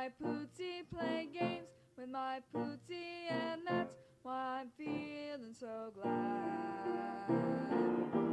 my Pootie, play games with my Pootie, and that's why I'm feeling so glad.